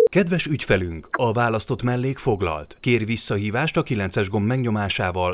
Kedves ügyfelünk, a választott mellék foglalt. Kér visszahívást a 9-es gomb megnyomásával